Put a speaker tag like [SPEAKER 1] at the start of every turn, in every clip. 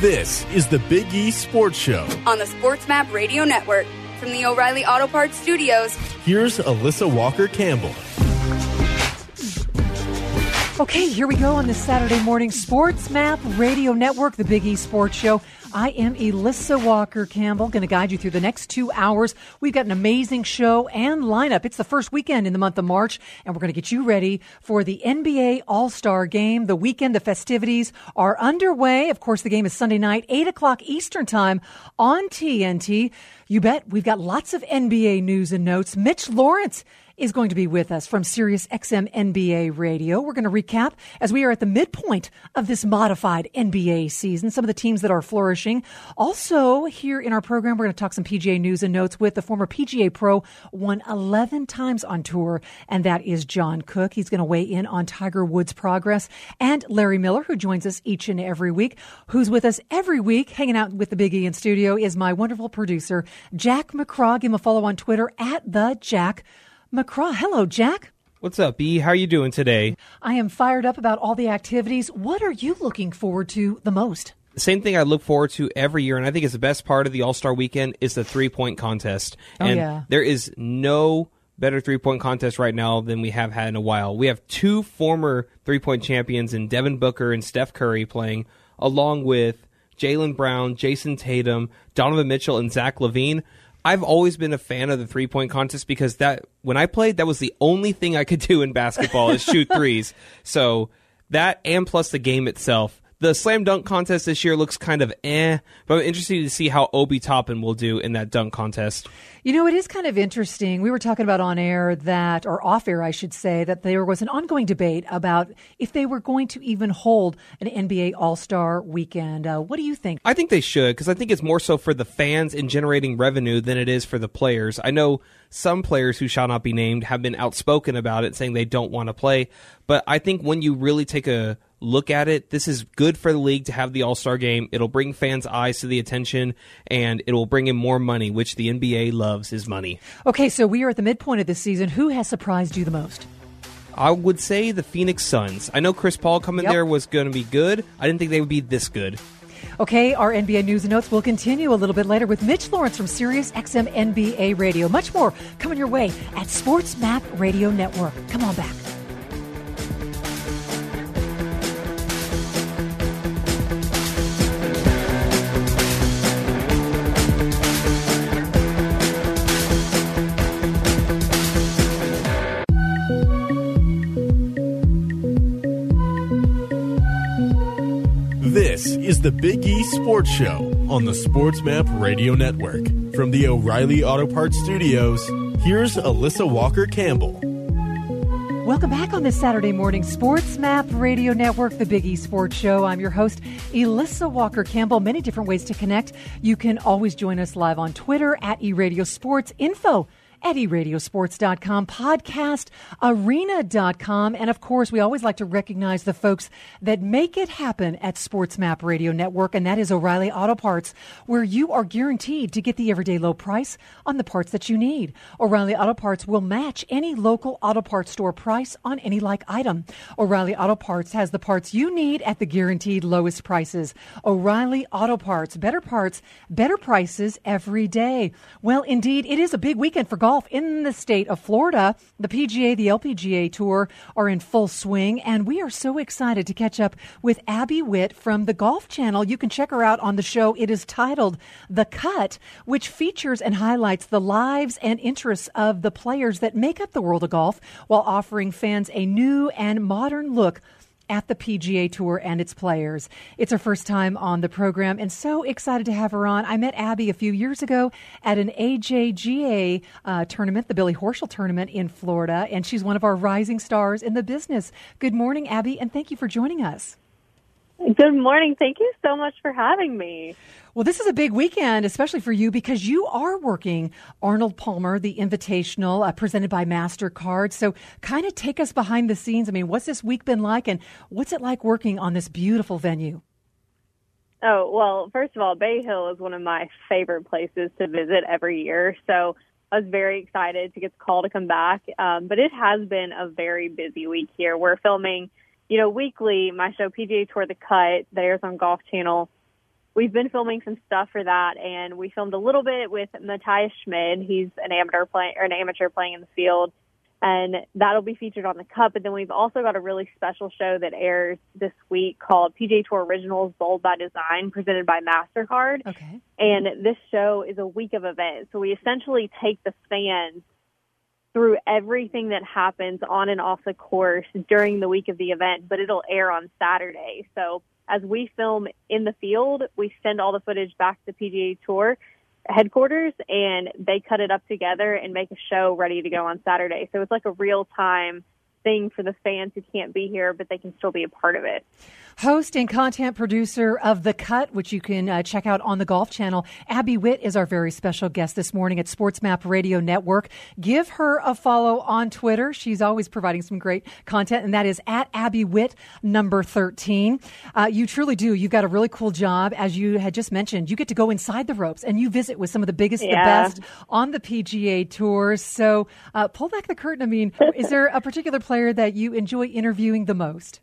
[SPEAKER 1] This is the Big East Sports Show
[SPEAKER 2] on the SportsMap Radio Network. From the O'Reilly Auto Parts Studios,
[SPEAKER 1] here's Alyssa Walker-Campbell.
[SPEAKER 3] Okay, here we go on this Saturday morning SportsMap Radio Network, the Big East Sports Show. I am Alyssa Walker-Campbell, going to guide you through the next 2 hours. We've got an amazing show and lineup. It's the first weekend in the month of March, and we're going to get you ready for the NBA All-Star Game. The weekend, the festivities are underway. Of course, the game is Sunday night, 8 o'clock Eastern Time on TNT. You bet. We've got lots of NBA news and notes. Mitch Lawrence is going to be with us from Sirius XM NBA Radio. We're going to recap as we are at the midpoint of this modified NBA season, some of the teams that are flourishing. Also, here in our program, we're going to talk some PGA news and notes with the former PGA pro, won 11 times on tour, and that is John Cook. He's going to weigh in on Tiger Woods' progress. And Larry Miller, who joins us each and every week, who's with us every week, hanging out with the Big E in studio, is my wonderful producer, Jack McCraw. Give him a follow on Twitter at @TheJack McCraw. Hello, Jack.
[SPEAKER 4] What's up, B? How are you doing today?
[SPEAKER 3] I am fired up about all the activities. What are you looking forward to the most?
[SPEAKER 4] The same thing I look forward to every year, and I think it's the best part of the All-Star Weekend, is the three-point contest. And there is no better three-point contest right now than we have had in a while. We have two former three-point champions in Devin Booker and Steph Curry playing, along with Jaylen Brown, Jason Tatum, Donovan Mitchell, and Zach LaVine. I've always been a fan of the three-point contest because that when I played, that was the only thing I could do in basketball is shoot threes. So that and plus the game itself. The slam dunk contest this year looks kind of but I'm interested to see how Obi Toppin will do in that dunk contest.
[SPEAKER 3] You know, it is kind of interesting. We were talking about on air that, or off air, I should say, that there was an ongoing debate about if they were going to even hold an NBA All-Star Weekend. What do you think?
[SPEAKER 4] I think they should, because I think it's more so for the fans in generating revenue than it is for the players. I know some players who shall not be named have been outspoken about it, saying they don't want to play. But I think when you really take a look at it, this is good for the league to have the All-Star Game. It'll bring fans' eyes to the attention, and it will bring in more money, which the NBA loves is money.
[SPEAKER 3] Okay, so we are at the midpoint of this season. Who has surprised you the most?
[SPEAKER 4] I would say the Phoenix Suns. I know Chris Paul coming there was going to be good. I didn't think they would be this good.
[SPEAKER 3] Okay, our NBA news and notes will continue a little bit later with Mitch Lawrence from Sirius XM NBA Radio. Much more coming your way at SportsMap Radio Network. Come on back.
[SPEAKER 1] This is the Big East Sports Show on the SportsMap Radio Network. From the O'Reilly Auto Parts Studios, here's Alyssa Walker-Campbell.
[SPEAKER 3] Welcome back on this Saturday morning SportsMap Radio Network, the Big East Sports Show. I'm your host, Alyssa Walker-Campbell. Many different ways to connect. You can always join us live on Twitter at eRadioSports, info at eRadioSports.com, podcastarena.com. And of course, we always like to recognize the folks that make it happen at SportsMap Radio Network, and that is O'Reilly Auto Parts, where you are guaranteed to get the everyday low price on the parts that you need. O'Reilly Auto Parts will match any local auto parts store price on any like item. O'Reilly Auto Parts has the parts you need at the guaranteed lowest prices. O'Reilly Auto Parts, better prices every day. Well, indeed, it is a big weekend for golf in the state of Florida. The PGA, the LPGA Tour are in full swing, and we are so excited to catch up with Abby Witt from the Golf Channel. You can check her out on the show. It is titled The Cut, which features and highlights the lives and interests of the players that make up the world of golf while offering fans a new and modern look at the PGA Tour and its players. It's her first time on the program, and so excited to have her on. I met Abby a few years ago at an AJGA tournament, the Billy Horschel tournament in Florida, and she's one of our rising stars in the business. Good morning, Abby, and thank you for joining us.
[SPEAKER 5] Good morning. Thank you so much for having me.
[SPEAKER 3] Well, this is a big weekend, especially for you, because you are working Arnold Palmer, the Invitational, presented by MasterCard. So kind of take us behind the scenes. I mean, what's this week been like, and what's it like working on this beautiful venue?
[SPEAKER 5] Oh, well, first of all, Bay Hill is one of my favorite places to visit every year. So I was very excited to get the call to come back. But it has been a very busy week here. We're filming, weekly, my show PGA Tour The Cut that airs on Golf Channel. we've been filming some stuff for that, and we filmed a little bit with Matthias Schmid. He's an amateur playing in the field, and that'll be featured on the Cup. And then we've also got a really special show that airs this week called PGA Tour Originals Bold by Design, presented by MasterCard.
[SPEAKER 3] Okay.
[SPEAKER 5] And this show is a week of events. So we essentially take the fans through everything that happens on and off the course during the week of the event, but it'll air on Saturday. So as we film in the field, we send all the footage back to PGA Tour headquarters, and they cut it up together and make a show ready to go on Saturday. So it's like a real-time thing for the fans who can't be here, but they can still be a part of it.
[SPEAKER 3] Host and content producer of The Cut, which you can check out on the Golf Channel, Abby Witt is our very special guest this morning at SportsMap Radio Network. Give her a follow on Twitter. She's always providing some great content, and that is at Abby Witt, number 13. You truly do. You've got a really cool job. As you had just mentioned, you get to go inside the ropes, and you visit with some of the biggest, the best on the PGA Tour. So pull back the curtain. I mean, is there a particular player that you enjoy interviewing the most?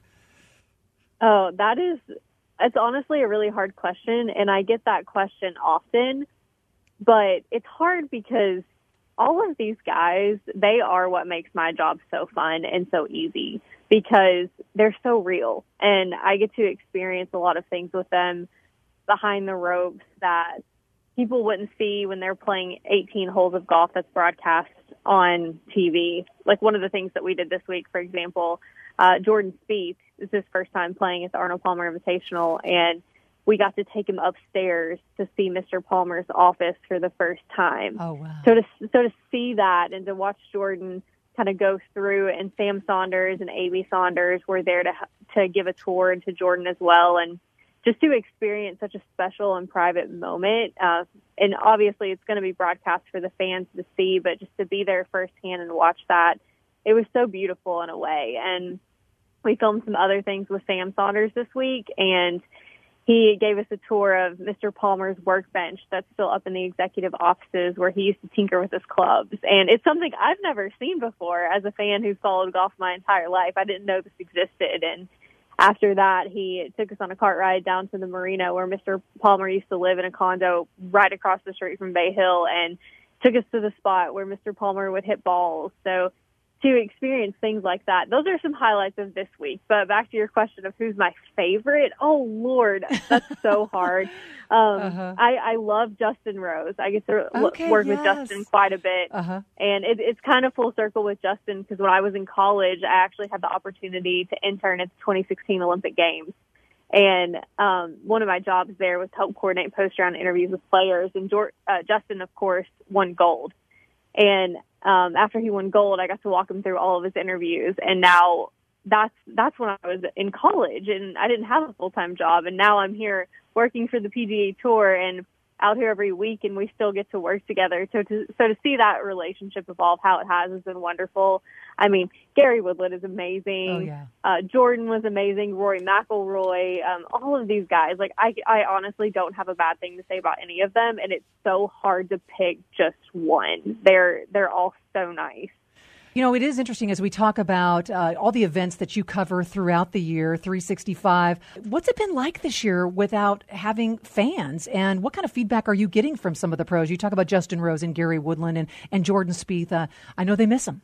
[SPEAKER 5] Oh, it's honestly a really hard question, and I get that question often, but it's hard because all of these guys, they are what makes my job so fun and so easy because they're so real, and I get to experience a lot of things with them behind the ropes that people wouldn't see when they're playing 18 holes of golf that's broadcast on TV. Like one of the things that we did this week, for example, Jordan Spieth, is his first time playing at the Arnold Palmer Invitational, and we got to take him upstairs to see Mr. Palmer's office for the first time.
[SPEAKER 3] Oh, wow.
[SPEAKER 5] So to see that and to watch Jordan kind of go through, and Sam Saunders and A.B. Saunders were there to give a tour to Jordan as well, and just to experience such a special and private moment. And obviously it's going to be broadcast for the fans to see, but just to be there firsthand and watch that, it was so beautiful in a way. And we filmed some other things with Sam Saunders this week, and he gave us a tour of Mr. Palmer's workbench that's still up in the executive offices where he used to tinker with his clubs. And it's something I've never seen before as a fan who's followed golf my entire life. I didn't know this existed. And after that, he took us on a cart ride down to the marina where Mr. Palmer used to live in a condo right across the street from Bay Hill, and took us to the spot where Mr. Palmer would hit balls. So to experience things like that, those are some highlights of this week. But back to your question of who's my favorite, oh, Lord, that's so hard. I love Justin Rose. I get to work with Justin quite a bit. And it's kind of full circle with Justin because when I was in college, I actually had the opportunity to intern at the 2016 Olympic Games. And one of my jobs there was to help coordinate post-round interviews with players. And Justin, of course, won gold. And after he won gold, I got to walk him through all of his interviews. And now that's when I was in college and I didn't have a full-time job. And now I'm here working for the PGA Tour and out here every week, and we still get to work together. So to see that relationship evolve how it has been wonderful. I mean, Gary Woodland is amazing.
[SPEAKER 3] Oh, yeah.
[SPEAKER 5] Jordan was amazing. Rory McIlroy, all of these guys. Like I honestly don't have a bad thing to say about any of them, and it's so hard to pick just one. They're all so nice.
[SPEAKER 3] You know, it is interesting as we talk about all the events that you cover throughout the year, 365. What's it been like this year without having fans? And what kind of feedback are you getting from some of the pros? You talk about Justin Rose and Gary Woodland and Jordan Spieth. I know they miss them.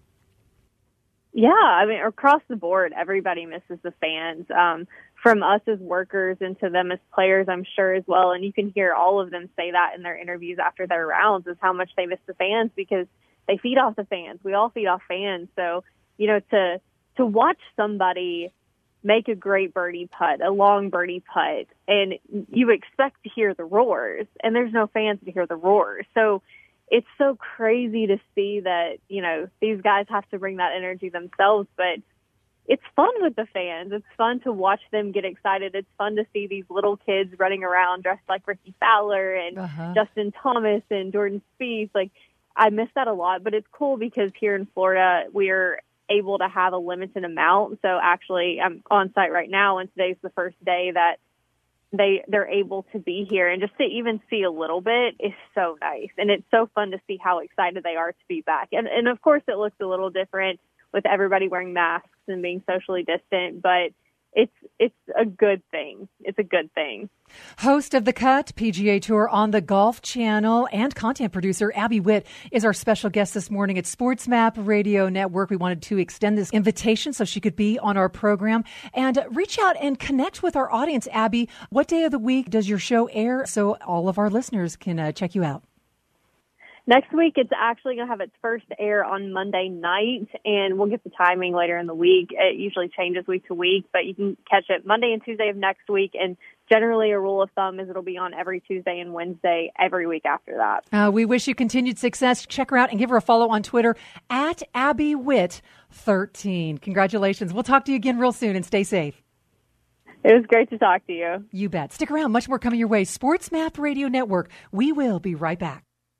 [SPEAKER 5] Yeah, I mean, across the board, everybody misses the fans. From us as workers and to them as players, I'm sure as well. And you can hear all of them say that in their interviews after their rounds, is how much they miss the fans because they feed off the fans. We all feed off fans. So, you know, to watch somebody make a great birdie putt, a long birdie putt, and you expect to hear the roars, and there's no fans to hear the roars. So it's so crazy to see that, you know, these guys have to bring that energy themselves, but it's fun with the fans. It's fun to watch them get excited. It's fun to see these little kids running around dressed like Ricky Fowler and Justin Thomas and Jordan Spieth. Like, I miss that a lot, but it's cool because here in Florida, we're able to have a limited amount. So actually, I'm on site right now, and today's the first day that they're able to be here. And just to even see a little bit is so nice. And it's so fun to see how excited they are to be back. And of course, it looks a little different with everybody wearing masks and being socially distant, but it's a good thing. it's a good thing.
[SPEAKER 3] Host of The Cut PGA Tour on the Golf Channel and content producer Abby Witt is our special guest this morning at SportsMap Radio Network. We wanted to extend this invitation so she could be on our program and reach out and connect with our audience. Abby, what day of the week does your show air so all of our listeners can check you out?
[SPEAKER 5] Next week, it's actually going to have its first air on Monday night, and we'll get the timing later in the week. It usually changes week to week, but you can catch it Monday and Tuesday of next week, and generally a rule of thumb is it'll be on every Tuesday and Wednesday every week after that.
[SPEAKER 3] We wish you continued success. Check her out and give her a follow on Twitter at AbbyWitt13. Congratulations. We'll talk to you again real soon, and stay safe.
[SPEAKER 5] It was great to talk to you.
[SPEAKER 3] You bet. Stick around. Much more coming your way. SportsMap Radio Network. We will be right back.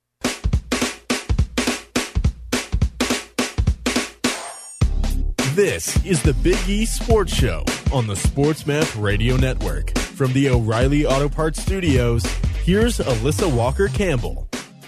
[SPEAKER 1] This is the Big E Sports Show on the SportsMap Radio Network. From the O'Reilly Auto Parts Studios, here's Alyssa Walker-Campbell.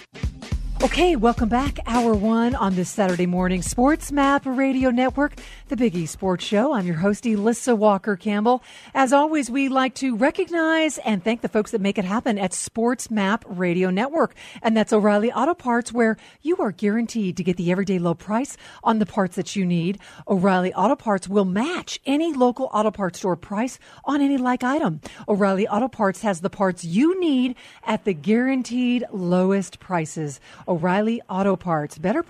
[SPEAKER 3] Okay, welcome back. Hour one on this Saturday morning. SportsMap Radio Network, the Big E Sports Show. I'm your host, Alyssa Walker-Campbell. As always, we like to recognize and thank the folks that make it happen at SportsMap Radio Network. And that's O'Reilly Auto Parts, where you are guaranteed to get the everyday low price on the parts that you need. O'Reilly Auto Parts will match any local auto parts store price on any like item. O'Reilly Auto Parts has the parts you need at the guaranteed lowest prices. O'Reilly Auto Parts, better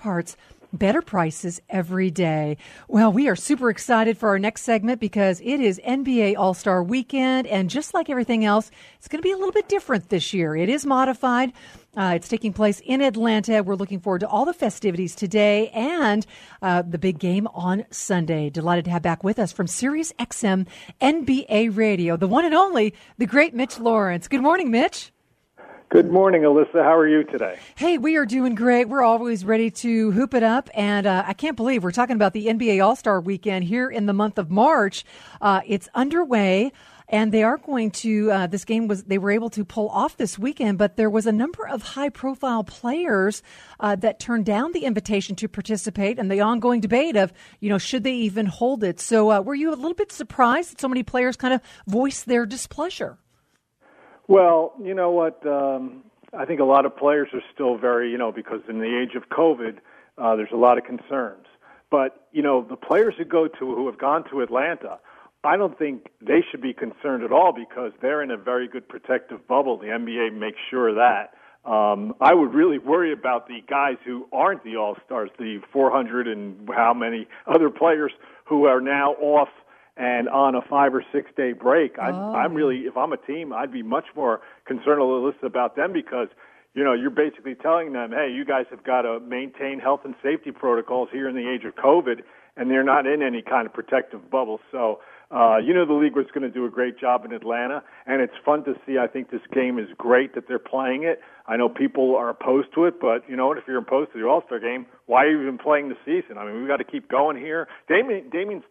[SPEAKER 3] prices every day. Well, we are super excited for our next segment because it is NBA All-Star Weekend, and just like everything else, it's going to be a little bit different this year. It is modified. It's taking place in Atlanta. We're looking forward to all the festivities today and the big game on Sunday. Delighted to have back with us from SiriusXM NBA Radio, the one and only, the great Mitch Lawrence. Good morning, Mitch.
[SPEAKER 6] Good morning, Alyssa. How are you today?
[SPEAKER 3] Hey, we are doing great. We're always ready to hoop it up. And I can't believe we're talking about the NBA All-Star Weekend here in the month of March. It's underway. And they are going to, they were able to pull off this weekend, but there was a number of high-profile players that turned down the invitation to participate, and the ongoing debate of, should they even hold it? So were you a little bit surprised that so many players kind of voiced their displeasure?
[SPEAKER 6] Well, you know what? I think a lot of players are still very, because in the age of COVID, there's a lot of concerns. But, the players who have gone to Atlanta, I don't think they should be concerned at all because they're in a very good protective bubble. The NBA makes sure of that. I would really worry about the guys who aren't the All-Stars, the 400 and how many other players who are now off and on a 5 or 6 day break. I'm really, if I'm a team, I'd be much more concerned, Alyssa, about them because, you're basically telling them, hey, you guys have got to maintain health and safety protocols here in the age of COVID, and they're not in any kind of protective bubble. So, the league was going to do a great job in Atlanta, and it's fun to see. I think this game is great that they're playing it. I know people are opposed to it, but you know what? If you're opposed to the All-Star game, why are you even playing the season? I mean, we've got to keep going here. Damian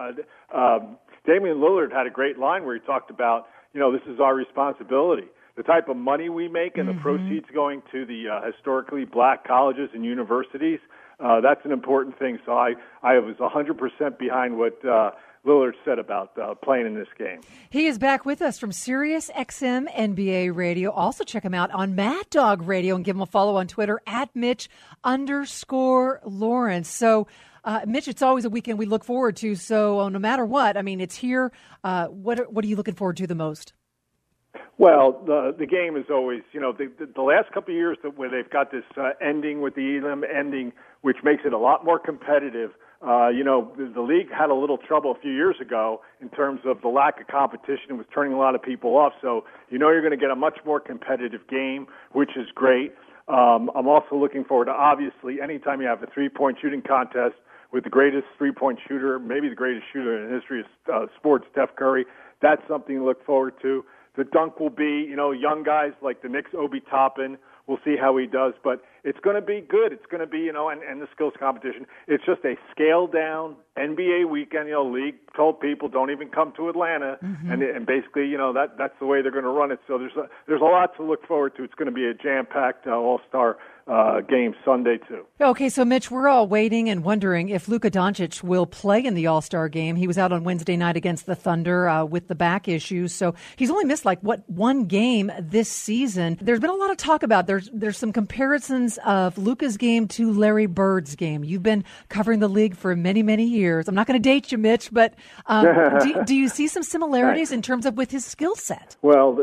[SPEAKER 6] Lillard had a great line where he talked about, this is our responsibility. The type of money we make and the proceeds going to the historically black colleges and universities, that's an important thing. So I was 100% behind what Lillard said about playing in this game.
[SPEAKER 3] He is back with us from SiriusXM NBA Radio. Also check him out on Mad Dog Radio and give him a follow on Twitter at Mitch_Lawrence. So, Mitch, it's always a weekend we look forward to. So no matter what, I mean, it's here. What are you looking forward to the most?
[SPEAKER 6] Well, the game is always, the last couple of years where they've got this ending with the Elam ending, which makes it a lot more competitive. The league had a little trouble a few years ago in terms of the lack of competition. It was turning a lot of people off. So, you're going to get a much more competitive game, which is great. I'm also looking forward to, obviously, anytime you have a three-point shooting contest with the greatest three-point shooter, maybe the greatest shooter in the history of sports, Steph Curry, that's something to look forward to. The dunk will be, young guys like the Knicks' Obi Toppin. We'll see how he does. But It's going to be good. It's going to be, and the skills competition. It's just a scaled-down NBA weekend. League told people don't even come to Atlanta, and basically, that's the way they're going to run it. So there's a lot to look forward to. It's going to be a jam-packed All-Star game Sunday too.
[SPEAKER 3] Okay, so Mitch, we're all waiting and wondering if Luka Doncic will play in the All-Star game. He was out on Wednesday night against the Thunder with the back issues, so he's only missed one game this season. There's been a lot of talk about there's some comparisons of Luka's game to Larry Bird's game. You've been covering the league for many, many years. I'm not going to date you, Mitch, but do you see some similarities in terms of with his skill set?
[SPEAKER 6] Well,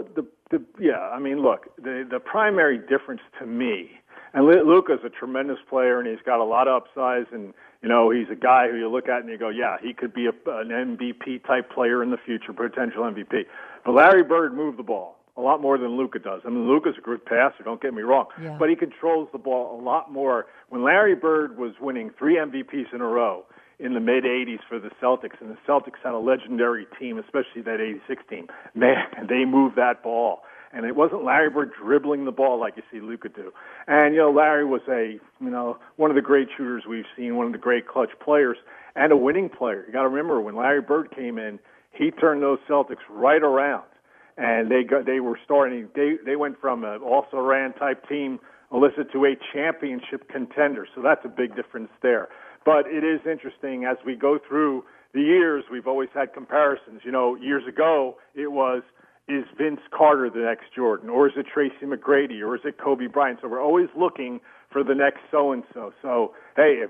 [SPEAKER 6] look, the primary difference to me. And Luka's a tremendous player, and he's got a lot of upsides, and, he's a guy who you look at and you go, yeah, he could be an MVP-type player in the future, potential MVP. But Larry Bird moved the ball a lot more than Luka does. I mean, Luka's a good passer, don't get me wrong, but he controls the ball a lot more. When Larry Bird was winning 3 MVPs in a row in the mid-'80s for the Celtics, and the Celtics had a legendary team, especially that '86 team, man, they moved that ball. And it wasn't Larry Bird dribbling the ball like you see Luka do. And, Larry was one of the great shooters we've seen, one of the great clutch players, and a winning player. You got to remember, when Larry Bird came in, he turned those Celtics right around. And they went from an also-ran type team, Alyssa, to a championship contender. So that's a big difference there. But it is interesting, as we go through the years, we've always had comparisons. Years ago, it was, is Vince Carter the next Jordan, or is it Tracy McGrady, or is it Kobe Bryant? So we're always looking for the next so-and-so. So, hey,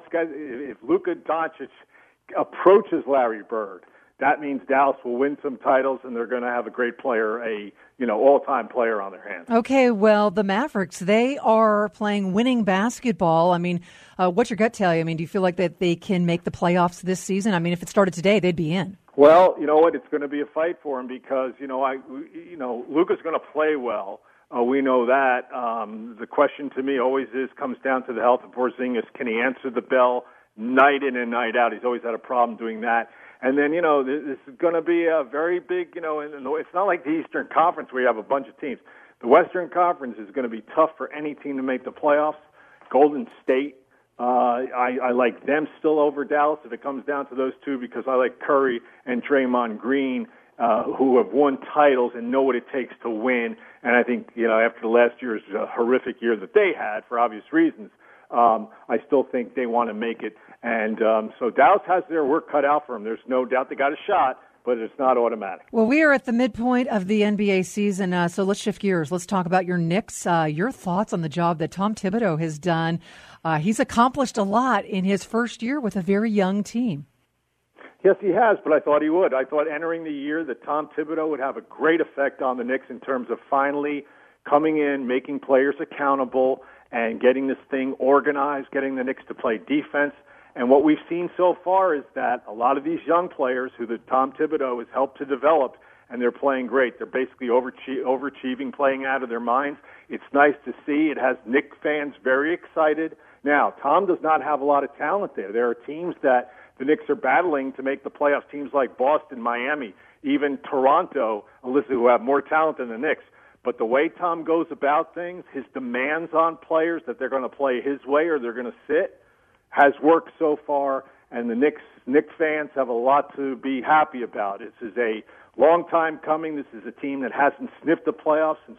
[SPEAKER 6] if Luka Doncic approaches Larry Bird, that means Dallas will win some titles, and they're going to have a great player, all-time player on their hands.
[SPEAKER 3] Okay, well, the Mavericks, they are playing winning basketball. I mean, what's your gut tell you? I mean, do you feel like that they can make the playoffs this season? I mean, if it started today, they'd be in.
[SPEAKER 6] Well, you know what? It's going to be a fight for him because, Luka's going to play well. We know that. The question to me always comes down to the health of Porzingis. Can he answer the bell night in and night out? He's always had a problem doing that. And then, this is going to be a very big, it's not like the Eastern Conference where you have a bunch of teams. The Western Conference is going to be tough for any team to make the playoffs. Golden State, I like them still over Dallas if it comes down to those two because I like Curry and Draymond Green, who have won titles and know what it takes to win. And I think, after the last year's horrific year that they had for obvious reasons, I still think they want to make it. And so Dallas has their work cut out for them. There's no doubt they got a shot, but it's not automatic.
[SPEAKER 3] Well, we are at the midpoint of the NBA season, so let's shift gears. Let's talk about your Knicks. Your thoughts on the job that Tom Thibodeau has done. He's accomplished a lot in his first year with a very young team.
[SPEAKER 6] Yes, he has, but I thought he would. I thought entering the year that Tom Thibodeau would have a great effect on the Knicks in terms of finally coming in, making players accountable, and getting this thing organized, getting the Knicks to play defense. And what we've seen so far is that a lot of these young players who the Tom Thibodeau has helped to develop, and they're playing great. They're basically overachieving, playing out of their minds. It's nice to see. It has Knicks fans very excited. Now, Tom does not have a lot of talent there. There are teams that the Knicks are battling to make the playoffs, teams like Boston, Miami, even Toronto, Alyssa, who have more talent than the Knicks. But the way Tom goes about things, his demands on players that they're going to play his way or they're going to sit, has worked so far, and the Knicks fans have a lot to be happy about. This is a long time coming. This is a team that hasn't sniffed the playoffs since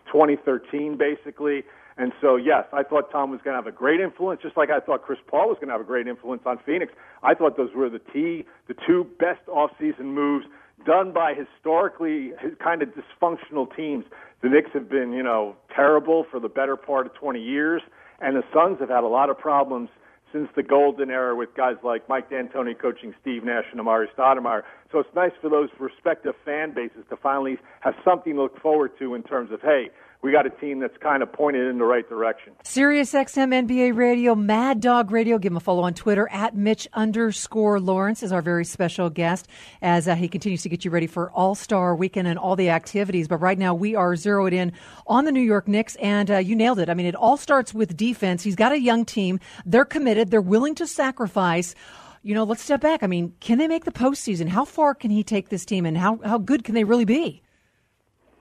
[SPEAKER 6] 2013, basically. And so, yes, I thought Tom was going to have a great influence, just like I thought Chris Paul was going to have a great influence on Phoenix. I thought those were the two best offseason moves done by historically kind of dysfunctional teams. The Knicks have been, terrible for the better part of 20 years, and the Suns have had a lot of problems since the golden era with guys like Mike D'Antoni coaching Steve Nash and Amari Stoudemire. So it's nice for those respective fan bases to finally have something to look forward to in terms of, hey, we got a team that's kind of pointed in the right direction.
[SPEAKER 3] Sirius XM NBA Radio, Mad Dog Radio. Give him a follow on Twitter at Mitch_Lawrence is our very special guest as he continues to get you ready for All-Star Weekend and all the activities. But right now we are zeroed in on the New York Knicks, and you nailed it. I mean, it all starts with defense. He's got a young team. They're committed. They're willing to sacrifice. Let's step back. I mean, can they make the postseason? How far can he take this team, and how good can they really be?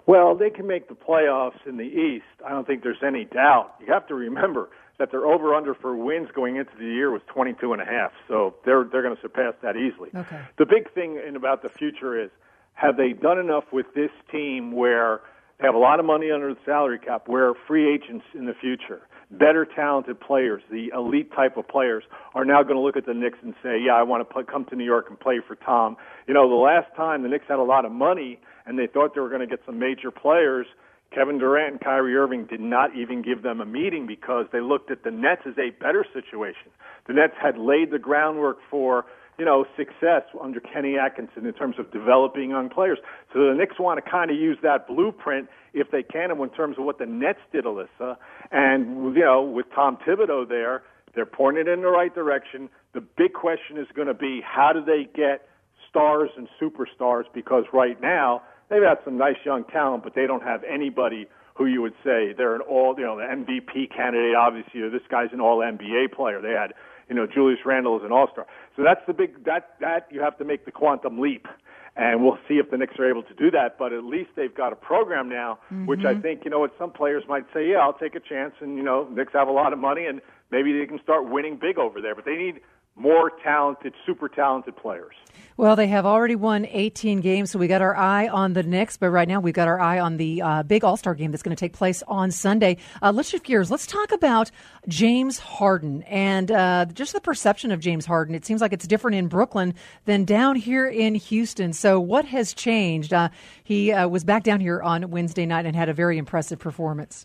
[SPEAKER 6] Well, they can make the playoffs in the East. I don't think there's any doubt. You have to remember that their over-under for wins going into the year was 22.5, so they're going to surpass that easily.
[SPEAKER 3] Okay.
[SPEAKER 6] The big thing about the future is, have they done enough with this team where they have a lot of money under the salary cap, where free agents in the future, better talented players, the elite type of players, are now going to look at the Knicks and say, yeah, I want to come to New York and play for Tom. You know, the last time the Knicks had a lot of money and they thought they were going to get some major players, Kevin Durant and Kyrie Irving did not even give them a meeting because they looked at the Nets as a better situation. The Nets had laid the groundwork for, you know, success under Kenny Atkinson in terms of developing young players. So the Knicks want to kind of use that blueprint if they can in terms of what the Nets did, Alyssa. And, you know, with Tom Thibodeau there, they're pointing in the right direction. The big question is going to be, how do they get stars and superstars? Because right now, they've got some nice young talent, but they don't have anybody who you would say they're an all, you know, the MVP candidate, obviously, or this guy's an all-NBA player. They had, you know, Julius Randle is an all-star. So that's the big, that you have to make the quantum leap. And we'll see if the Knicks are able to do that. But at least they've got a program now, which I think, you know, what some players might say, yeah, I'll take a chance. And, you know, Knicks have a lot of money, and maybe they can start winning big over there. But they need more talented, super talented players.
[SPEAKER 3] Well, they have already won 18 games, so we got our eye on the Knicks. But right now, we've got our eye on the big All-Star game that's going to take place on Sunday. Let's shift gears. Let's talk about James Harden and just the perception of James Harden. It seems like it's different in Brooklyn than down here in Houston. So what has changed? He was back down here on Wednesday night and had a very impressive performance.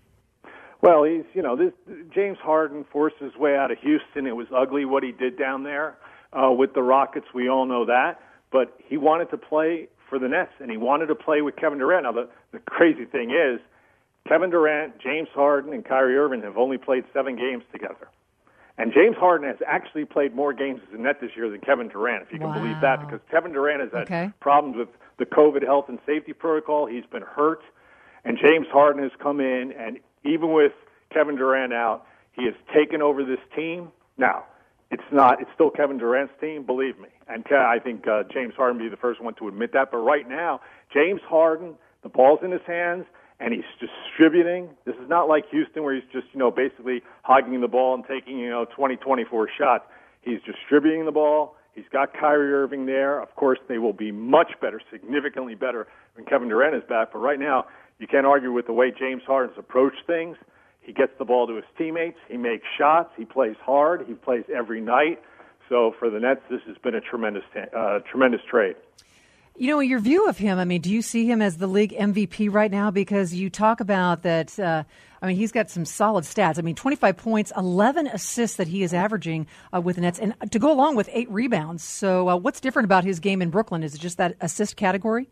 [SPEAKER 6] Well, he's, you know, James Harden forced his way out of Houston. It was ugly what he did down there with the Rockets. We all know that. But he wanted to play for the Nets, and he wanted to play with Kevin Durant. Now, the crazy thing is, Kevin Durant, James Harden, and Kyrie Irving have only played 7 games together. And James Harden has actually played more games as a Net this year than Kevin Durant, if you can believe that, because Kevin Durant has had problems with the COVID health and safety protocol. He's been hurt. And James Harden has come in, and even with Kevin Durant out, he has taken over this team. Now, it's still Kevin Durant's team, believe me. And I think James Harden will be the first one to admit that. But right now, James Harden, the ball's in his hands, and he's distributing. This is not like Houston where he's just, you know, basically hogging the ball and taking, you know, 20, 24 shots. He's distributing the ball. He's got Kyrie Irving there. Of course, they will be much better, significantly better when Kevin Durant is back. But right now, you can't argue with the way James Harden's approached things. He gets the ball to his teammates. He makes shots. He plays hard. He plays every night. So for the Nets, this has been a tremendous trade.
[SPEAKER 3] You know, your view of him, I mean, do you see him as the league MVP right now? Because you talk about that, I mean, he's got some solid stats. I mean, 25 points, 11 assists that he is averaging with the Nets, and to go along with 8 rebounds. So what's different about his game in Brooklyn? Is it just that assist category?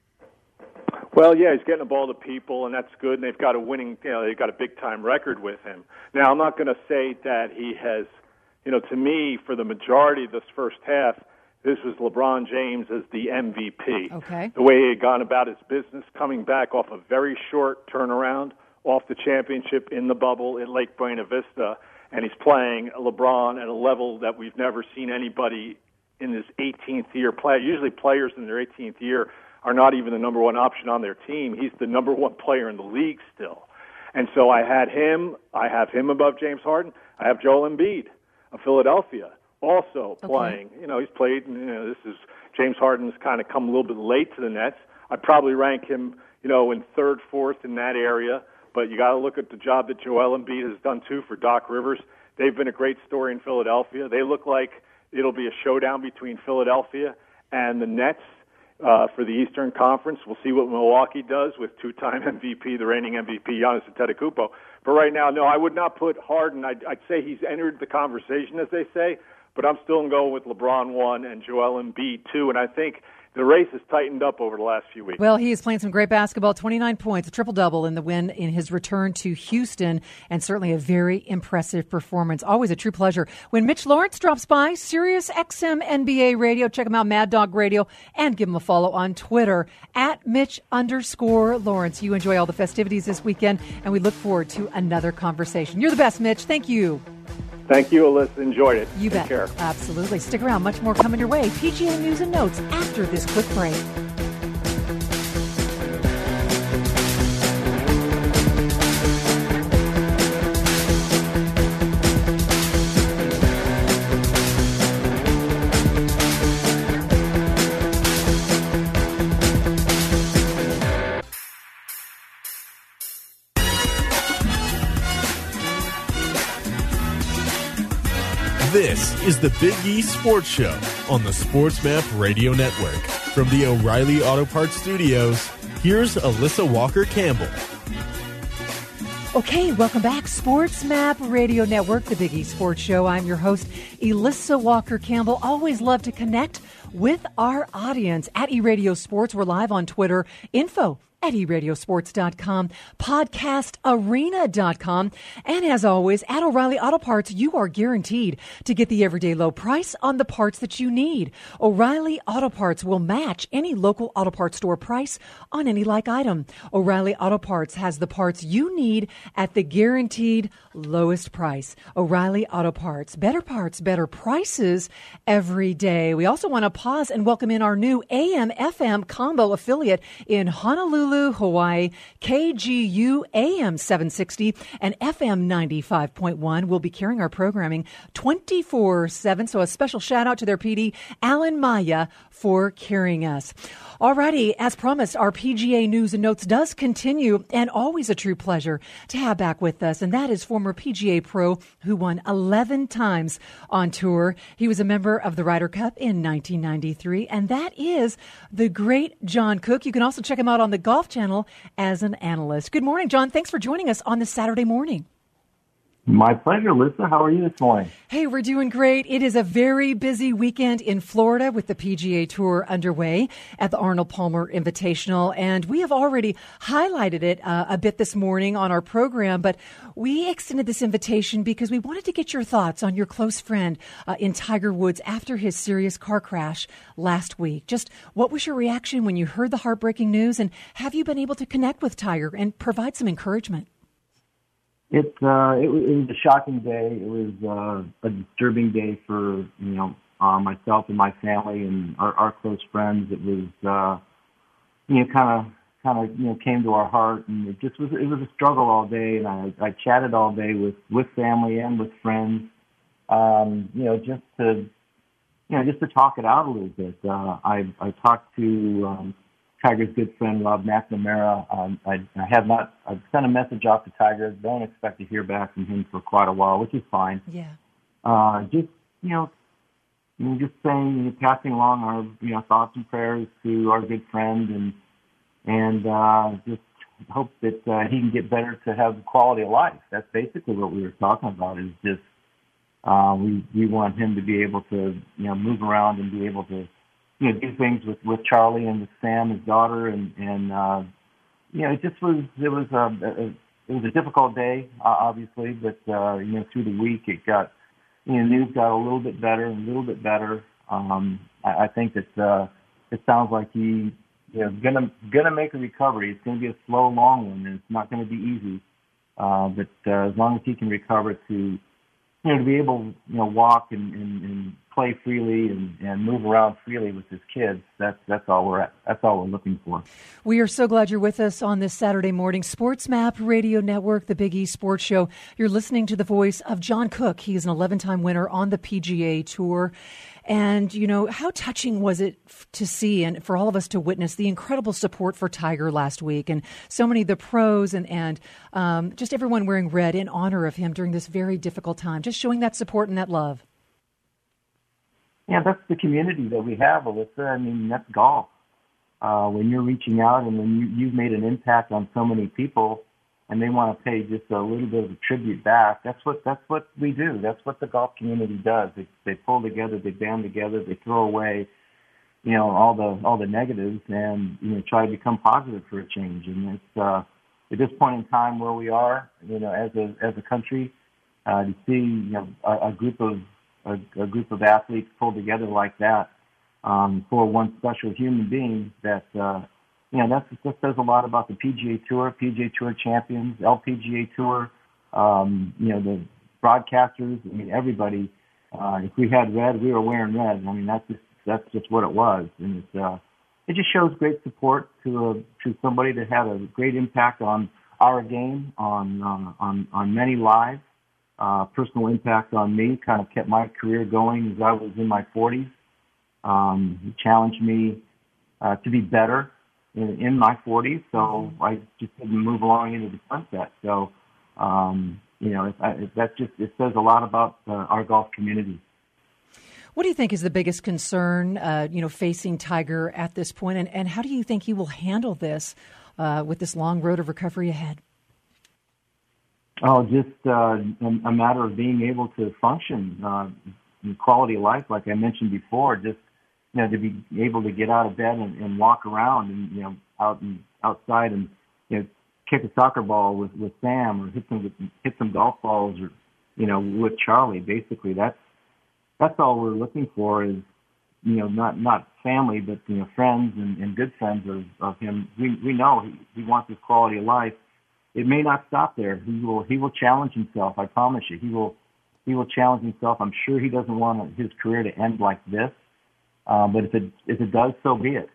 [SPEAKER 6] Well, yeah, he's getting the ball to people, and that's good. And they've got a winning, you know, they've got a big-time record with him. Now, I'm not going to say that he has, you know, to me, for the majority of this first half, this was LeBron James as the MVP.
[SPEAKER 3] Okay.
[SPEAKER 6] The way he had gone about his business, coming back off a very short turnaround, off the championship in the bubble at Lake Buena Vista, and he's playing LeBron at a level that we've never seen anybody in his 18th year play. Usually players in their 18th year are not even the number one option on their team. He's the number one player in the league still. And so I have him above James Harden. I have Joel Embiid of Philadelphia also playing. Okay. You know, he's played, you know, this is, James Harden's kind of come a little bit late to the Nets. I'd probably rank him, you know, in third, fourth in that area. But you got to look at the job that Joel Embiid has done, too, for Doc Rivers. They've been a great story in Philadelphia. They look like it'll be a showdown between Philadelphia and the Nets. For the Eastern Conference. We'll see what Milwaukee does with 2-time MVP, the reigning MVP, Giannis Antetokounmpo. But right now, no, I would not put Harden. I'd say he's entered the conversation, as they say, but I'm still going to go with LeBron 1 and Joel Embiid 2, and I think the race has tightened up over the last few weeks.
[SPEAKER 3] Well, he is playing some great basketball, 29 points, a triple-double in the win in his return to Houston, and certainly a very impressive performance. Always a true pleasure. When Mitch Lawrence drops by, Sirius XM NBA Radio, check him out, Mad Dog Radio, and give him a follow on Twitter, @Mitch_Lawrence. You enjoy all the festivities this weekend, and we look forward to another conversation. You're the best, Mitch. Thank you.
[SPEAKER 6] Thank you, Alyssa. Enjoyed it.
[SPEAKER 3] You bet.
[SPEAKER 6] Take care.
[SPEAKER 3] Absolutely. Stick around. Much more coming your way. PGA News and Notes after this quick break.
[SPEAKER 1] This is the Big E Sports Show on the Sports Map Radio Network. From the O'Reilly Auto Parts Studios, here's Alyssa Walker Campbell.
[SPEAKER 3] Okay, welcome back. Sports Map Radio Network, the Big E Sports Show. I'm your host, Alyssa Walker Campbell. Always love to connect with our audience at eRadio Sports. We're live on Twitter. Info at eradiosports.com, podcastarena.com, and as always, at O'Reilly Auto Parts, you are guaranteed to get the everyday low price on the parts that you need. O'Reilly Auto Parts will match any local auto parts store price on any like item. O'Reilly Auto Parts has the parts you need at the guaranteed lowest price. O'Reilly Auto Parts, better prices every day. We also want to pause and welcome in our new AM/FM combo affiliate in Honolulu, Hawaii, KGU AM 760 and FM 95.1 will be carrying our programming 24/7. So a special shout out to their PD, Alan Maya, for carrying us. Alrighty, as promised, our PGA News and Notes does continue, and always a true pleasure to have back with us, and that is former PGA pro who won 11 times on tour. He was a member of the Ryder Cup in 1993, and that is the great John Cook. You can also check him out on the Golf Channel as an analyst. Good morning, John. Thanks for joining us on this Saturday morning.
[SPEAKER 7] My pleasure, Lisa. How are you this morning?
[SPEAKER 3] Hey, we're doing great. It is a very busy weekend in Florida with the PGA Tour underway at the Arnold Palmer Invitational, and we have already highlighted it a bit this morning on our program, but we extended this invitation because we wanted to get your thoughts on your close friend in Tiger Woods after his serious car crash last week. Just what was your reaction when you heard the heartbreaking news, and have you been able to connect with Tiger and provide some encouragement?
[SPEAKER 7] It was a shocking day. It was a disturbing day for myself and my family and our close friends. It was kind of came to our heart, and it was a struggle all day. And I chatted all day with family and with friends, just to talk it out a little bit. I talked to Tiger's good friend, Rob McNamara. I've sent a message off to Tiger. Don't expect to hear back from him for quite a while, which is fine.
[SPEAKER 3] Yeah.
[SPEAKER 7] Just saying, passing along our, thoughts and prayers to our good friend and just hope that he can get better to have quality of life. That's basically what we were talking about, is just, we want him to be able to, move around and be able to, do things with Charlie and with Sam, his daughter, and it was a difficult day, obviously, but through the week it got, news got a little bit better. I think that it sounds like he gonna make a recovery. It's gonna be a slow, long one, and it's not gonna be easy. But as long as he can recover to be able, walk and play freely and move around freely with his kids, that's all we're looking for.
[SPEAKER 3] We are so glad you're with us on this Saturday morning. Sports Map Radio Network, the Big E Sports Show. You're listening to the voice of John Cook. He is an 11-time winner on the PGA Tour. And, how touching was it to see and for all of us to witness the incredible support for Tiger last week, and so many of the pros and just everyone wearing red in honor of him during this very difficult time, just showing that support and that love.
[SPEAKER 7] Yeah, that's the community that we have, Alyssa. I mean, that's golf. When you're reaching out and when you've made an impact on so many people, and they want to pay just a little bit of a tribute back, that's what we do. That's what the golf community does. They pull together, they band together, they throw away, all the negatives, and try to become positive for a change. And it's at this point in time where we are, as a country, to see a group of athletes pull together like that for one special human being, that that says a lot about the PGA Tour champions, LPGA Tour, the broadcasters. I mean, everybody. If we had red, we were wearing red. I mean, that's just what it was, and it just shows great support to somebody that had a great impact on our game, on many lives. Personal impact on me, kind of kept my career going as I was in my 40s. He challenged me to be better in my 40s, so I just didn't move along into the sunset. So, it says a lot about our golf community.
[SPEAKER 3] What do you think is the biggest concern, facing Tiger at this point, and how do you think he will handle this with this long road of recovery ahead?
[SPEAKER 7] Oh, just a matter of being able to function, in quality of life, like I mentioned before. Just to be able to get out of bed and walk around and outside and kick a soccer ball with Sam, or hit some golf balls, or with Charlie. Basically, that's all we're looking for is not family, but friends and good friends of him. We know he wants his quality of life. It may not stop there. He will challenge himself. I promise you, he will challenge himself. I'm sure he doesn't want his career to end like this. But if it does, so be it.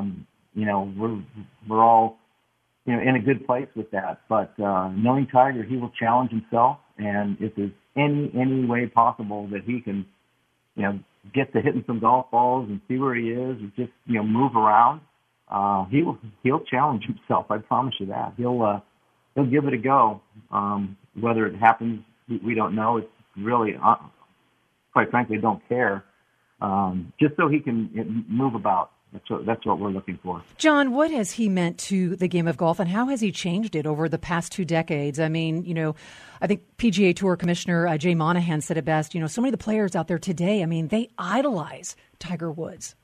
[SPEAKER 7] We're all in a good place with that. But knowing Tiger, he will challenge himself, and if there's any way possible that he can get to hitting some golf balls and see where he is, or just move around, he'll challenge himself. I promise you that. He'll give it a go. Whether it happens, we don't know. It's really, quite frankly, don't care. Just so he can move about. That's what we're looking for.
[SPEAKER 3] John, what has he meant to the game of golf, and how has he changed it over the past 2 decades? I mean, I think PGA Tour Commissioner Jay Monahan said it best. So many of the players out there today, I mean, they idolize Tiger Woods.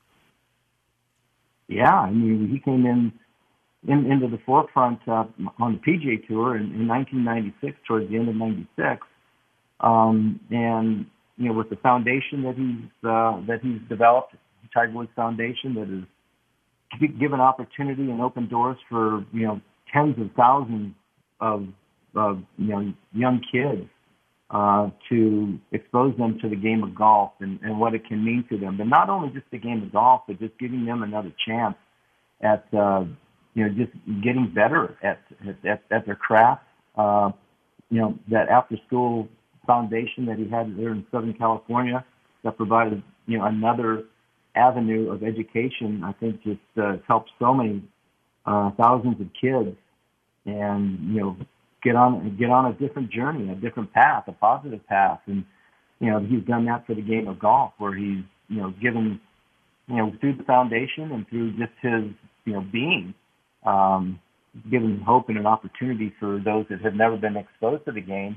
[SPEAKER 7] Yeah, I mean, he came into the forefront on the PGA Tour in 1996, towards the end of '96, and with the foundation that he's developed, the Tiger Woods Foundation, that has given opportunity and open doors for tens of thousands of young kids to expose them to the game of golf and what it can mean to them. But not only just the game of golf, but just giving them another chance at just getting better at their craft. That after school foundation that he had there in Southern California that provided another avenue of education, I think just helped so many thousands of kids and get on a different journey, a different path, a positive path. And he's done that for the game of golf, where he's given through the foundation and through just his being, given hope and an opportunity for those that have never been exposed to the game,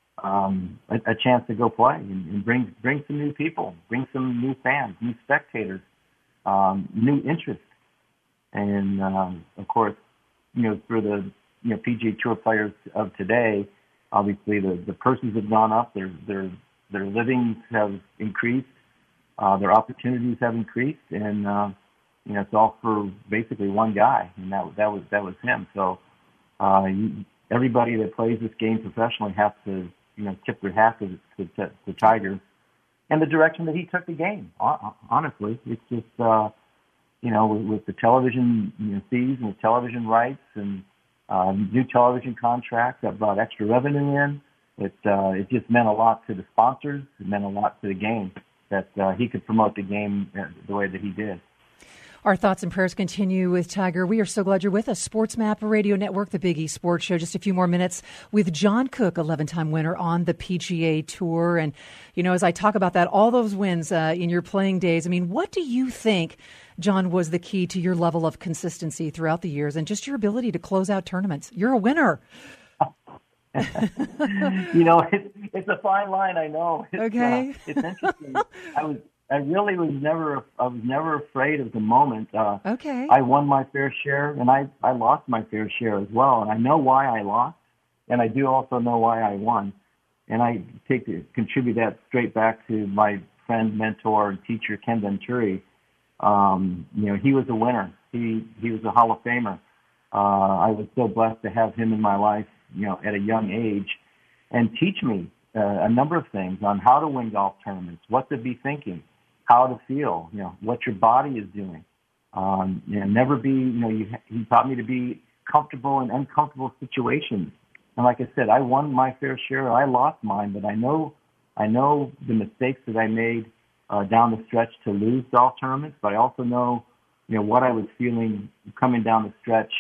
[SPEAKER 7] a chance to go play and bring some new people, bring some new fans, new spectators, new interest. And, of course, for the PGA Tour players of today, obviously the purses have gone up, their livings have increased, their opportunities have increased, and it's all for basically one guy, and that was him. So everybody that plays this game professionally has to tip their hat to Tiger and the direction that he took the game. Honestly, it's just with the television fees and the television rights and new television contracts that brought extra revenue in. It just meant a lot to the sponsors. It meant a lot to the game that he could promote the game the way that he did.
[SPEAKER 3] Our thoughts and prayers continue with Tiger. We are so glad you're with us. SportsMap Radio Network, the Big East Sports Show. Just a few more minutes with John Cook, 11-time winner on the PGA Tour. And, as I talk about that, all those wins in your playing days, I mean, what do you think, John, was the key to your level of consistency throughout the years and just your ability to close out tournaments? You're a winner.
[SPEAKER 7] It's a fine line, I know.
[SPEAKER 3] Okay.
[SPEAKER 7] It's interesting. I was never afraid of the moment.
[SPEAKER 3] Okay.
[SPEAKER 7] I won my fair share, and I lost my fair share as well. And I know why I lost, and I do also know why I won. And I contribute that straight back to my friend, mentor, and teacher, Ken Venturi. He was a winner. He was a Hall of Famer. I was so blessed to have him in my life, at a young age, and teach me a number of things on how to win golf tournaments, what to be thinking, how to feel, what your body is doing. Never be, he taught me to be comfortable in uncomfortable situations. And like I said, I won my fair share. I lost mine, but I know the mistakes that I made down the stretch to lose golf tournaments. But I also know, what I was feeling coming down the stretch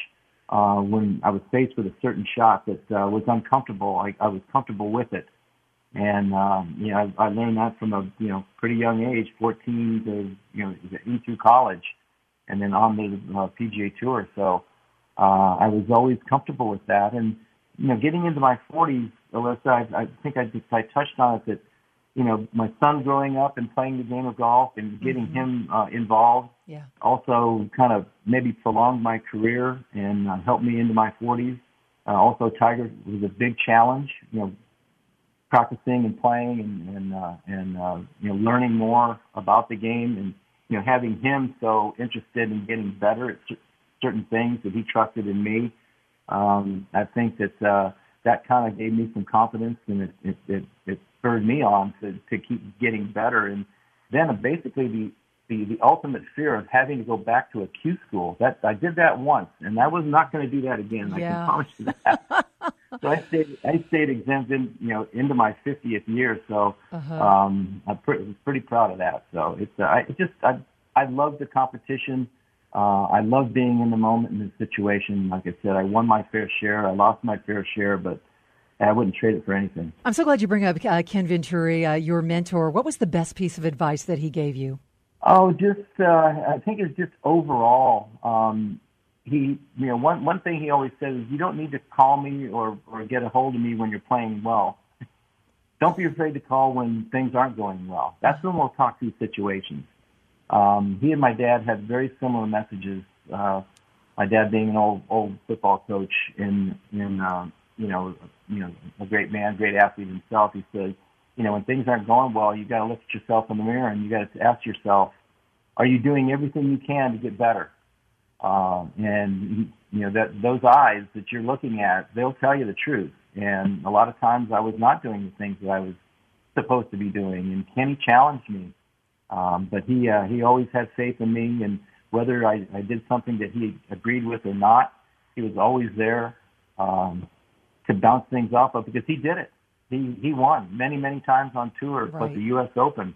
[SPEAKER 7] when I was faced with a certain shot that was uncomfortable, I was comfortable with it. And, I learned that from a, pretty young age, 14 to, through college, and then on the PGA Tour. So I was always comfortable with that. And, getting into my 40s, Alyssa, I think I touched on it that, my son growing up and playing the game of golf and getting him involved also kind of maybe prolonged my career and helped me into my 40s. Also, Tiger was a big challenge, practicing and playing and learning more about the game and, having him so interested in getting better at certain things that he trusted in me. I think that kind of gave me some confidence, and it spurred me on to keep getting better. And then basically the ultimate fear of having to go back to a Q school, that I did that once, and I was not going to do that again. I can promise you that. So I stayed exempt into my 50th year. So I'm pretty proud of that. So I love the competition. I love being in the moment in the situation. Like I said, I won my fair share. I lost my fair share, but I wouldn't trade it for anything. I'm
[SPEAKER 3] so glad you bring up Ken Venturi, your mentor. What was the best piece of advice that he gave you?
[SPEAKER 7] Oh, I think it's just overall. One thing he always says is, you don't need to call me or get a hold of me when you're playing well. Don't be afraid to call when things aren't going well. That's when we'll talk through situations. He and my dad had very similar messages. My dad being an old football coach and a great man, great athlete himself. He said, when things aren't going well, you got to look at yourself in the mirror and you got to ask yourself, are you doing everything you can to get better? Those eyes that you're looking at, they'll tell you the truth. And a lot of times I was not doing the things that I was supposed to be doing. And Kenny challenged me. But he always had faith in me, and whether I did something that he agreed with or not, he was always there to bounce things off of, because he did it. He won many, many times on tour, plus the U.S. Open.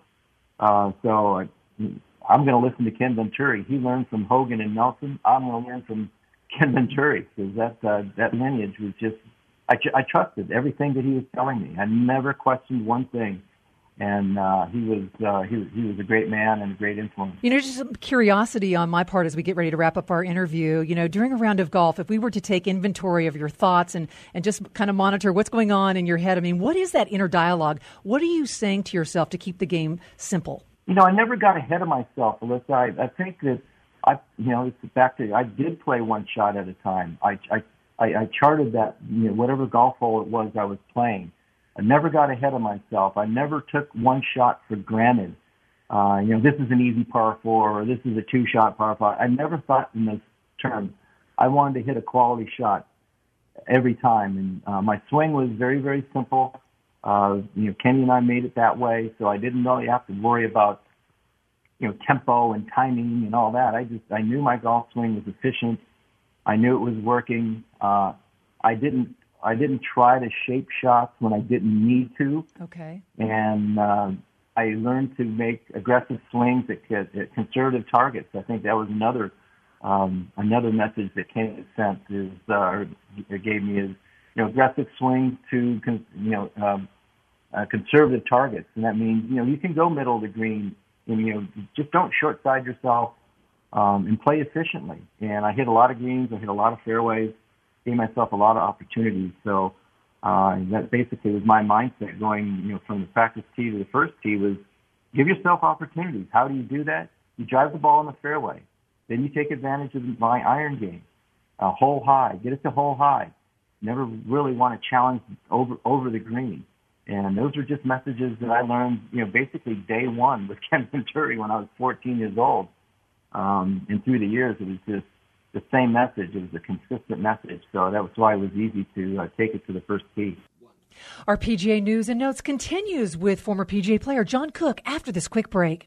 [SPEAKER 7] So I'm going to listen to Ken Venturi. He learned from Hogan and Nelson. I'm going to learn from Ken Venturi, because that lineage was just, I trusted everything that he was telling me. I never questioned one thing. And he was a great man and a great influence.
[SPEAKER 3] Just some curiosity on my part as we get ready to wrap up our interview. During a round of golf, if we were to take inventory of your thoughts and just kind of monitor what's going on in your head, what is that inner dialogue? What are you saying to yourself to keep the game simple?
[SPEAKER 7] I never got ahead of myself, Alyssa. I think that it's back to, I did play one shot at a time. I charted that, whatever golf hole it was I was playing. I never got ahead of myself. I never took one shot for granted. This is an easy par 4 or this is a 2-shot par 5. I never thought in those terms. I wanted to hit a quality shot every time. And my swing was very, very simple. Kenny and I made it that way, so I didn't really have to worry about, tempo and timing and all that. I knew my golf swing was efficient. I knew it was working. I didn't try to shape shots when I didn't need to.
[SPEAKER 3] Okay. And
[SPEAKER 7] I learned to make aggressive swings at conservative targets. I think that was another message that Kenny sent gave me is, aggressive swings to conservative targets, and that means you can go middle of the green, and just don't short side yourself, and play efficiently. And I hit a lot of greens. I hit a lot of fairways. Gave myself a lot of opportunities. So that basically was my mindset going, from the practice tee to the first tee was give yourself opportunities. How do you do that? You drive the ball in the fairway. Then you take advantage of my iron game. Hole high. Get it to hole high. Never really want to challenge over the green. And those are just messages that I learned, basically day one with Ken Venturi when I was 14 years old. And through the years, it was just the same message. It was a consistent message. So that was why it was easy to take it to the first tee.
[SPEAKER 3] Our PGA News and Notes continues with former PGA player John Cook after this quick break.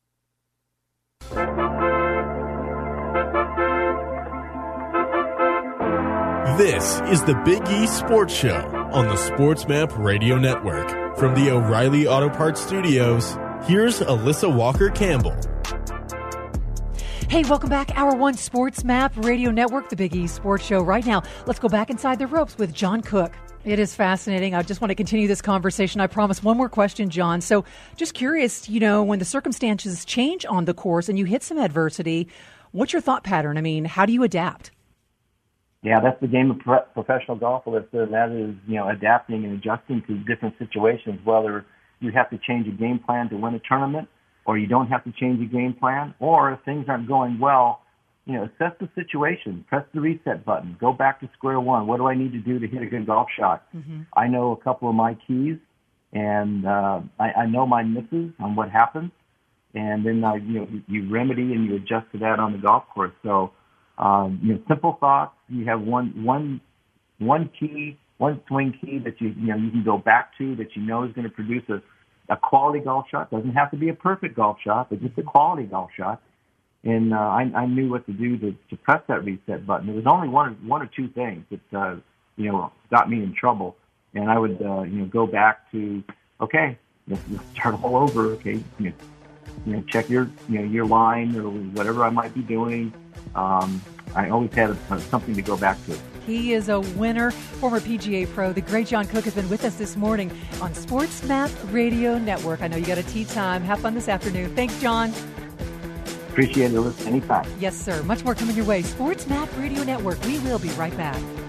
[SPEAKER 1] This is the Big E Sports Show on the SportsMap Radio Network. From the O'Reilly Auto Parts Studios, here's Alyssa Walker-Campbell.
[SPEAKER 3] Hey, welcome back. Hour 1 Sports Map Radio Network, the Big E Sports Show. Right now, let's go back inside the ropes with John Cook. It is fascinating. I just want to continue this conversation. I promise one more question, John. So just curious, when the circumstances change on the course and you hit some adversity, what's your thought pattern? I mean, how do you adapt?
[SPEAKER 7] Yeah, that's the game of professional golf, Alyssa, and that is, adapting and adjusting to different situations, whether you have to change a game plan to win a tournament or you don't have to change a game plan, or if things aren't going well, assess the situation, press the reset button, go back to square one. What do I need to do to hit a good golf shot? Mm-hmm. I know a couple of my keys, and I know my misses on what happens, and then you remedy and you adjust to that on the golf course. So, simple thoughts. You have one key, one swing key that you can go back to that is going to produce a quality golf shot. Doesn't have to be a perfect golf shot, but just a quality golf shot. And I knew what to do to press that reset button. It was only one or two things that got me in trouble. And I would go back to, okay, let's start all over. Okay, check your line or whatever I might be doing. I always had something to go back to.
[SPEAKER 3] He is a winner, former PGA pro. The great John Cook has been with us this morning on Sports Map Radio Network. I know you got a tee time. Have fun this afternoon. Thanks, John.
[SPEAKER 7] Appreciate it, Alyssa. Anytime.
[SPEAKER 3] Yes, sir. Much more coming your way. Sports Map Radio Network. We will be right back.